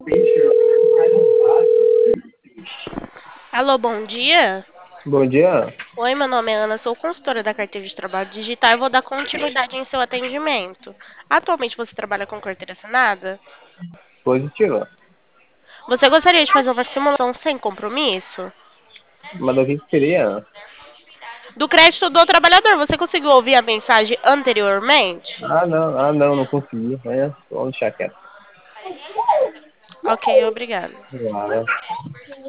Alô, bom dia. Bom dia. Oi, meu nome é Ana, sou consultora da carteira de trabalho digital e vou dar continuidade em seu atendimento. Atualmente você trabalha com carteira assinada? Positiva. Você gostaria de fazer uma simulação sem compromisso? Mas o que que seria? Do crédito do trabalhador, você conseguiu ouvir a mensagem anteriormente? Não consegui. Vamos deixar quieto. Ok, obrigada. Vamos lá, né?